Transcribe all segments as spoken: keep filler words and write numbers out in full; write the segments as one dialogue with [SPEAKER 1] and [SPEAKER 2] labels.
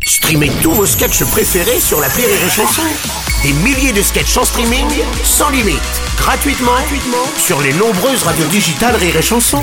[SPEAKER 1] Streamez tous vos sketchs préférés sur l'appli Rire et Chanson. Des milliers de sketchs en streaming, sans limite, gratuitement, gratuitement sur les nombreuses radios digitales Rire et Chanson.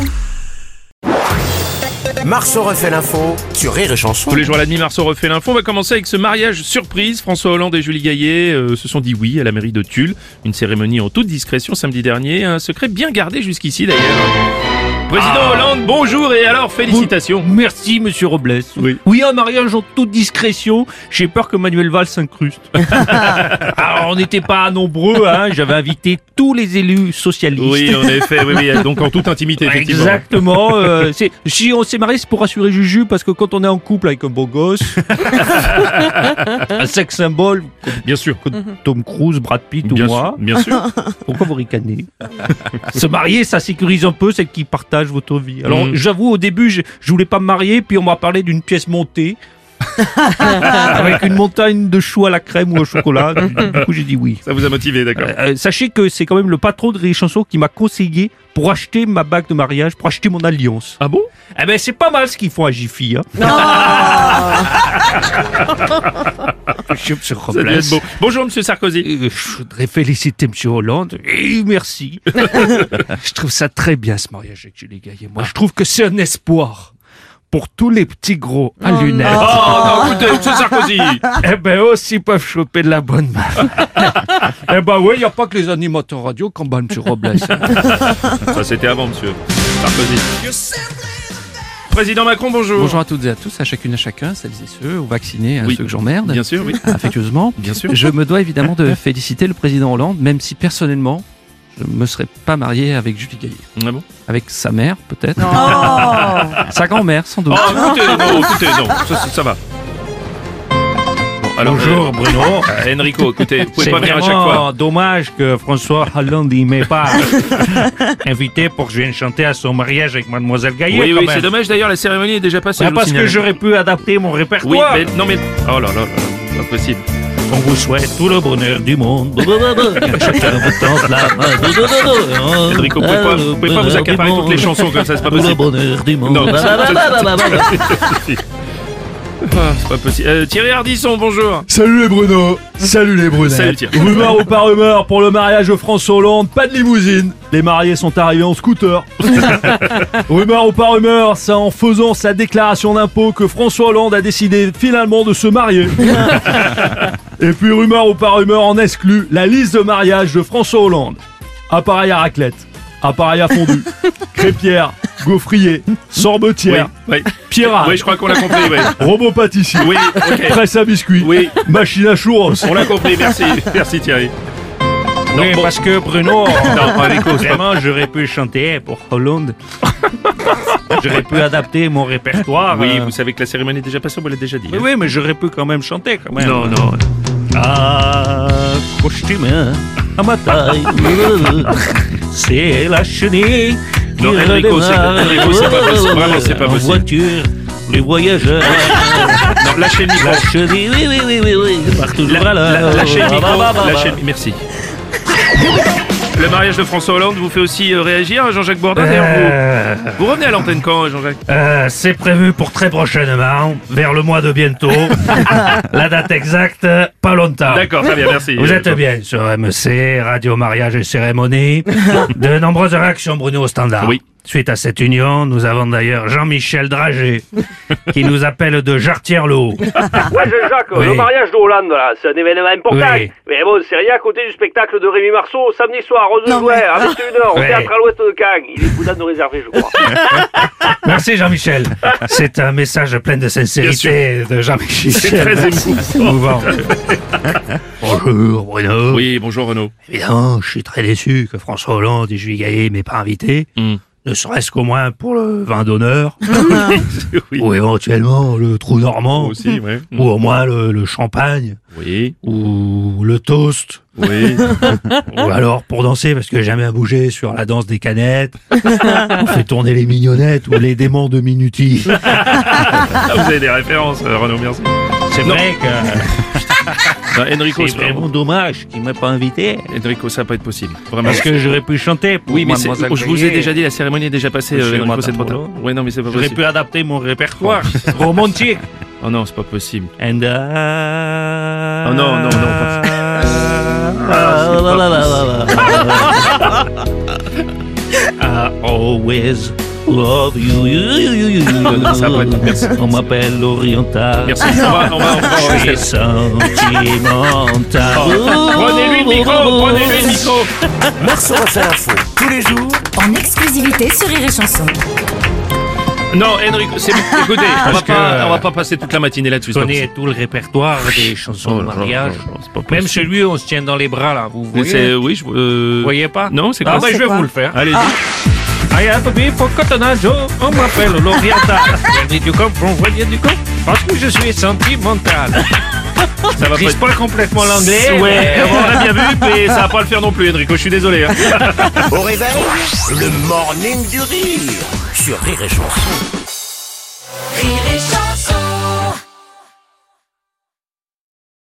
[SPEAKER 1] Marceau refait l'info sur Rire et Chanson.
[SPEAKER 2] Tous les jours à la demi, Marceau refait l'info. On va commencer avec ce mariage surprise. François Hollande et Julie Gaillet euh, se sont dit oui à la mairie de Tulle. Une cérémonie en toute discrétion samedi dernier. Un secret bien gardé jusqu'ici d'ailleurs. Président ah. Hollande, bonjour et alors félicitations.
[SPEAKER 3] Bon, merci monsieur Robles.
[SPEAKER 2] Oui.
[SPEAKER 3] oui, un mariage en toute discrétion. J'ai peur que Manuel Valls s'incruste. Alors on n'était pas nombreux, hein. J'avais invité tous les élus socialistes.
[SPEAKER 2] Oui, en effet, oui, oui, donc en toute intimité effectivement.
[SPEAKER 3] Exactement. euh, c'est, si on s'est marié, c'est pour rassurer Juju, parce que quand on est en couple avec un beau gosse, un sex symbole,
[SPEAKER 2] bien sûr,
[SPEAKER 3] comme Tom Cruise, Brad Pitt ou
[SPEAKER 2] bien
[SPEAKER 3] moi.
[SPEAKER 2] Sûr, bien sûr.
[SPEAKER 3] Pourquoi vous ricanez? Se marier, ça sécurise un peu celle qui partage votre vie. Alors mmh. j'avoue, au début, je, je voulais pas me marier, puis on m'a parlé d'une pièce montée. Avec une montagne de choux à la crème ou au chocolat. Du, du coup, j'ai dit oui.
[SPEAKER 2] Ça vous a motivé, d'accord.
[SPEAKER 3] Euh, sachez que c'est quand même le patron de Rire et Chanson qui m'a conseillé pour acheter ma bague de mariage, pour acheter mon alliance.
[SPEAKER 2] Ah bon?
[SPEAKER 3] Eh ben, c'est pas mal ce qu'ils font à Jiffy, hein. Monsieur, monsieur Robles.
[SPEAKER 2] Beau. Bonjour, monsieur Sarkozy.
[SPEAKER 3] Euh, je voudrais féliciter monsieur Hollande. Et merci. Je trouve ça très bien, ce mariage avec Julie Gaillet. Moi, je trouve que c'est un espoir pour tous les petits gros à
[SPEAKER 2] oh
[SPEAKER 3] lunettes.
[SPEAKER 2] Non. Oh non, écoutez, monsieur Sarkozy.
[SPEAKER 3] Eh ben, aussi peuvent choper de la bonne meuf. Eh ben oui, il n'y a pas que les animateurs radio qui emballent monsieur Robles.
[SPEAKER 2] Ça, c'était avant, monsieur Sarkozy. Président Macron, bonjour.
[SPEAKER 4] Bonjour à toutes et à tous, à chacune et à chacun, celles et ceux, aux vaccinés, à
[SPEAKER 2] oui.
[SPEAKER 4] ceux que j'emmerde.
[SPEAKER 2] Bien sûr, oui.
[SPEAKER 4] Affectueusement.
[SPEAKER 2] Bien sûr.
[SPEAKER 4] Je me dois évidemment de féliciter le président Hollande, même si personnellement, je ne me serais pas marié avec Julie Gaillet.
[SPEAKER 2] Ah bon?
[SPEAKER 4] Avec sa mère, peut-être.
[SPEAKER 5] Oh.
[SPEAKER 4] Sa grand-mère, sans doute.
[SPEAKER 2] Oh, écoutez, non, écoutez, non, ça, ça, ça va. Alors,
[SPEAKER 3] bonjour
[SPEAKER 2] euh,
[SPEAKER 3] Bruno.
[SPEAKER 2] Euh, Enrico, écoutez, vous pouvez
[SPEAKER 3] c'est
[SPEAKER 2] pas venir à chaque fois.
[SPEAKER 3] Dommage que François Hollande ne m'ait pas invité pour que je vienne chanter à son mariage avec Mademoiselle Gaillet.
[SPEAKER 2] Oui,
[SPEAKER 3] quand
[SPEAKER 2] oui,
[SPEAKER 3] même.
[SPEAKER 2] c'est dommage d'ailleurs, la cérémonie est déjà passée.
[SPEAKER 3] Bah, parce que j'aurais pu adapter mon
[SPEAKER 2] Oui,
[SPEAKER 3] répertoire.
[SPEAKER 2] mais non, mais. Oh là là, là, pas possible.
[SPEAKER 3] On vous souhaite tout le bonheur du monde. Chacun vous tente la main.
[SPEAKER 2] Enrico, vous pouvez pas, vous pouvez pas vous accaparer toutes les chansons comme ça, c'est pas
[SPEAKER 3] Tout le
[SPEAKER 2] possible.
[SPEAKER 3] bonheur du monde.
[SPEAKER 2] Non, Ah, c'est pas possible. Euh, Thierry Ardisson, bonjour.
[SPEAKER 6] Salut les Bruno. Salut les Brunettes.
[SPEAKER 2] Salut Thierry.
[SPEAKER 6] Rumeur ou pas rumeur, pour le mariage de François Hollande, pas de limousine. Les mariés sont arrivés en scooter. Rumeur ou pas rumeur, c'est en faisant sa déclaration d'impôt que François Hollande a décidé finalement de se marier. Et puis rumeur ou pas rumeur, on exclut la liste de mariage de François Hollande. Appareil à raclette, appareil à fondu, crêpière, gaufrier, sorbetière,
[SPEAKER 2] Oui, oui.
[SPEAKER 6] pierrage,
[SPEAKER 2] Oui, je crois qu'on l'a compris, oui.
[SPEAKER 6] robot pâtissier,
[SPEAKER 2] Oui, ok.
[SPEAKER 6] presse à biscuits,
[SPEAKER 2] Oui.
[SPEAKER 6] machine à churros.
[SPEAKER 2] On l'a compris, merci. Merci Thierry. Non,
[SPEAKER 3] Oui,
[SPEAKER 2] bon.
[SPEAKER 3] parce que Bruno,
[SPEAKER 2] Non, Enrico, c'est pas...
[SPEAKER 3] vraiment, j'aurais pu chanter pour Hollande. J'aurais pu adapter mon répertoire.
[SPEAKER 2] Oui,
[SPEAKER 3] euh.
[SPEAKER 2] vous savez que la cérémonie est déjà passée, on vous l'a déjà dit.
[SPEAKER 3] Oui,
[SPEAKER 2] hein.
[SPEAKER 3] oui, mais j'aurais pu quand même chanter, quand même.
[SPEAKER 2] Non, non.
[SPEAKER 3] Accroche tes mains à ma taille. C'est la chenille. qui
[SPEAKER 2] Non, Enrico, c'est-
[SPEAKER 3] redémarre.
[SPEAKER 2] Enrico, c'est pas possible. Vraiment, c'est pas
[SPEAKER 3] En
[SPEAKER 2] possible.
[SPEAKER 3] voiture, les voyageurs.
[SPEAKER 2] Non, lâchez le micro.
[SPEAKER 3] La chenille, oui, oui, oui, oui, oui. Partout
[SPEAKER 2] La-
[SPEAKER 3] voilà.
[SPEAKER 2] la- Lâchez le micro.
[SPEAKER 3] Bah, bah, bah,
[SPEAKER 2] Lâchez le- Merci. Le mariage de François Hollande vous fait aussi euh, réagir, Jean-Jacques Bourdin. D'ailleurs,
[SPEAKER 3] Euh,
[SPEAKER 2] vous, vous revenez à l'antenne quand, Jean-Jacques?
[SPEAKER 3] euh, c'est prévu pour très prochainement, vers le mois de bientôt. La date exacte, pas longtemps.
[SPEAKER 2] D'accord, très bien, merci.
[SPEAKER 3] Vous
[SPEAKER 2] Euh,
[SPEAKER 3] êtes bien sur M C, Radio Mariage et Cérémonie. De nombreuses réactions, Bruno, au standard.
[SPEAKER 2] Oui.
[SPEAKER 3] Suite à cette union, nous avons d'ailleurs Jean-Michel Dragé, qui nous appelle de Jartière-le-Haut.
[SPEAKER 7] Ouais, Jacques,
[SPEAKER 3] Oui.
[SPEAKER 7] le mariage de Hollande, là, c'est un événement important.
[SPEAKER 3] Oui.
[SPEAKER 7] Mais bon, c'est rien à côté du spectacle de Rémi Marceau, samedi soir, Rose de Jouet, à vingt et une heures, au
[SPEAKER 3] Oui.
[SPEAKER 7] théâtre à l'ouest de Cannes. Il est boudin de nous réserver, je crois.
[SPEAKER 3] Merci Jean-Michel. C'est un message plein de sincérité de Jean-Michel.
[SPEAKER 2] C'est très émouvant.
[SPEAKER 3] Émouvant. Bonjour Bruno.
[SPEAKER 2] Oui, bonjour Renaud.
[SPEAKER 3] Évidemment, je suis très déçu que François Hollande et Julie Gaillet m'aient pas invité.
[SPEAKER 2] Hmm.
[SPEAKER 3] Ne serait-ce qu'au moins pour le vin d'honneur.
[SPEAKER 2] Oui.
[SPEAKER 3] Ou éventuellement le trou normand.
[SPEAKER 2] Aussi, ouais.
[SPEAKER 3] Ou au moins le, le champagne.
[SPEAKER 2] Oui,
[SPEAKER 3] Ou le toast.
[SPEAKER 2] oui.
[SPEAKER 3] Ou alors pour danser, parce que j'ai jamais bougé sur la danse des canettes. On fait tourner les mignonnettes ou les démons de Minuti.
[SPEAKER 2] Ah, vous avez des références, euh, Renaud, merci.
[SPEAKER 3] C'est
[SPEAKER 2] Non.
[SPEAKER 3] vrai que
[SPEAKER 2] Non, Enrico,
[SPEAKER 3] c'est vraiment dommage qu'il m'ait pas invité.
[SPEAKER 2] Enrico, ça va pas être possible. Vraiment.
[SPEAKER 3] Parce que j'aurais pu chanter pour
[SPEAKER 2] Oui, mais c'est-
[SPEAKER 3] Mademoiselle
[SPEAKER 2] je vous ai
[SPEAKER 3] Gaillet.
[SPEAKER 2] déjà dit, la cérémonie est déjà passée,
[SPEAKER 3] Monsieur
[SPEAKER 2] euh, Enrico,
[SPEAKER 3] Madame
[SPEAKER 2] c'est trop tard.
[SPEAKER 3] Hollande.
[SPEAKER 2] Ouais, non, mais c'est pas
[SPEAKER 3] J'aurais
[SPEAKER 2] possible.
[SPEAKER 3] pu adapter mon répertoire romantique.
[SPEAKER 2] Oh non, c'est pas possible.
[SPEAKER 3] And I...
[SPEAKER 2] Oh non, non, non, pas-
[SPEAKER 3] I always love you.
[SPEAKER 2] Ça va pas- merci.
[SPEAKER 3] On m'appelle Oriental.
[SPEAKER 2] Merci. On va, on va, on va.
[SPEAKER 3] Je suis sentimental.
[SPEAKER 2] Prenez-lui le micro, prenez-lui le micro.
[SPEAKER 1] Marceau refait l'info tous les jours
[SPEAKER 5] En exclusivité sur Rire et Chanson.
[SPEAKER 2] Non, Enrico, c'est écoutez, on va
[SPEAKER 3] Parce que,
[SPEAKER 2] pas, on va pas passer toute la matinée là-dessus.
[SPEAKER 3] Je
[SPEAKER 2] c'est pas
[SPEAKER 3] connais tout le répertoire des chansons de
[SPEAKER 2] Oh,
[SPEAKER 3] mariage.
[SPEAKER 2] oh, oh, c'est pas
[SPEAKER 3] Même
[SPEAKER 2] possible.
[SPEAKER 3] celui où on se tient dans les bras là, vous
[SPEAKER 2] possible.
[SPEAKER 3] voyez?
[SPEAKER 2] C'est, oui, je, euh...
[SPEAKER 3] Vous voyez pas?
[SPEAKER 2] Non, c'est
[SPEAKER 3] Ah
[SPEAKER 2] quoi
[SPEAKER 3] bah,
[SPEAKER 2] c'est
[SPEAKER 3] je vais
[SPEAKER 2] quoi
[SPEAKER 3] vous le faire.
[SPEAKER 2] Allez-y.
[SPEAKER 3] I have a beef for Cotton Eye Joe, on m'appelle l'Oriental. Et du comprends, vous voyez du coup? Parce que je suis sentimental.
[SPEAKER 2] Ça va
[SPEAKER 3] Je
[SPEAKER 2] pas
[SPEAKER 3] pas complètement l'anglais.
[SPEAKER 2] Ouais, on l'a bien vu, mais ça va pas le faire non plus, Enrico, je suis désolé. Hein.
[SPEAKER 1] Au réveil, le morning du rire sur Rire et Chanson.
[SPEAKER 5] Rire et Chanson.